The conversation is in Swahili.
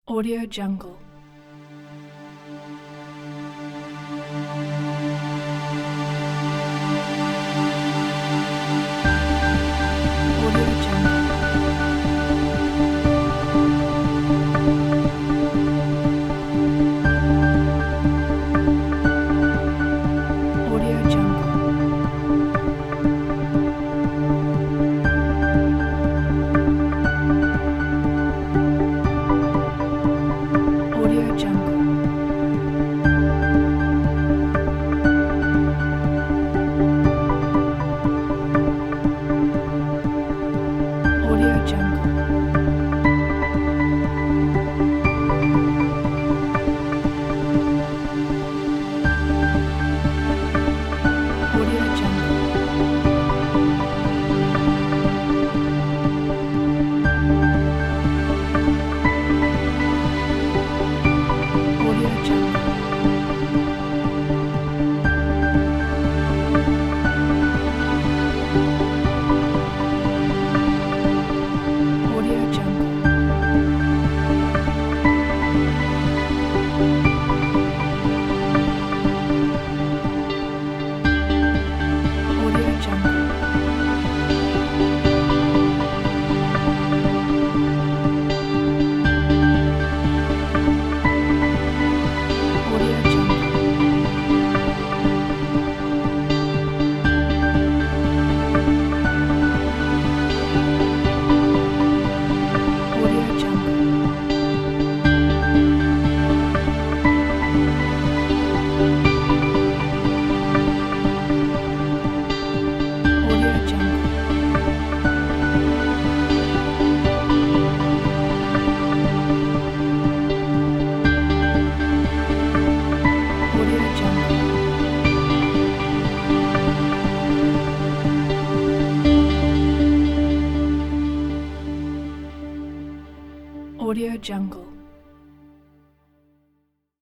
Audio Jungle. Audio Jungle. Audio Jungle. Audio Jungle. Audio Jungle. Audio Jungle. Audio Jungle. Audio Jungle. Audio Jungle. Audio Jungle. Audio Jungle. Audio Jungle. Audio Jungle. Audio Jungle.